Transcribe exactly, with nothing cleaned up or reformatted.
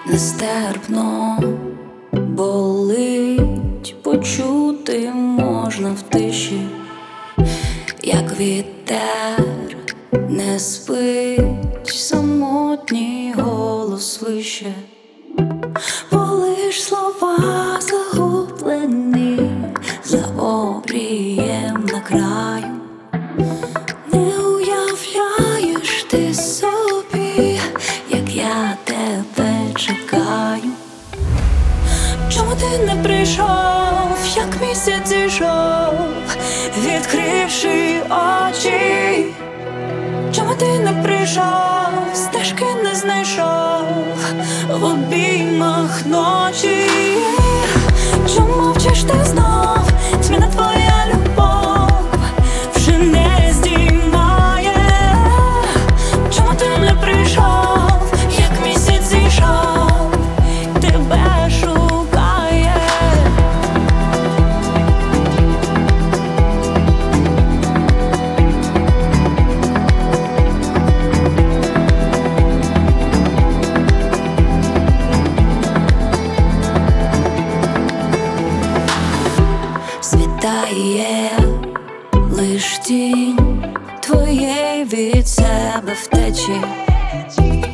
нестерпно болить, почути можна в тиші, як вітер не спить, самотній голос вище. Полиш слова загублені за обрієм на краю. Не уявляєш ти собі, як я тебе чекаю. Чому ти не прийшов, як місяць зійшов, відкривши очі? Чому ти не прийшов, стежки не знайшов в обіймах ночі? Чому мовчиш ти знов, зміна твоя любов вже не здіймає? Чому ти не прийшов, як місяць зійшов, тебе шукає? Світає лиш тінь твоєї від себе втечі.